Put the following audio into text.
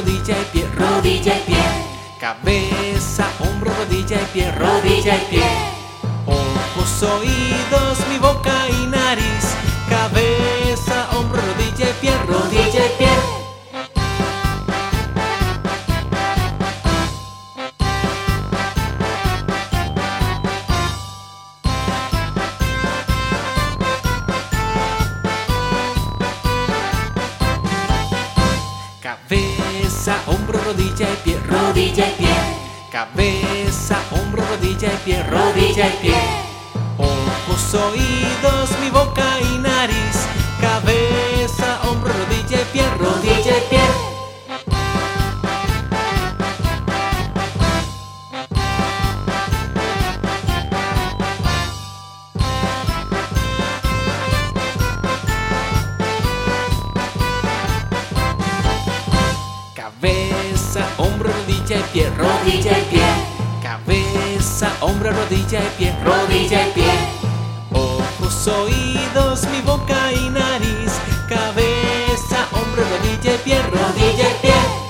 rodilla y pie, rodilla y pie. Cabeza, hombro, rodilla y pie, rodilla y pie. Ojos, oídos, mi boca y nariz. Cabeza, hombro, rodilla y pie, rodilla y pie. Cabeza, hombro, rodilla y pie, rodilla y pie. Cabeza, hombro, rodilla y pie, rodilla y pie. Ojos, oídos, mi boca y nariz. Cabeza, hombro, rodilla y pie, rodilla y pie. Cabeza, hombro, rodilla y pie, rodilla y pie. Cabeza, hombro, rodilla y pie, rodilla y pie. Ojos, oídos, mi boca y nariz. Cabeza, hombro, rodilla y pie, rodilla y pie.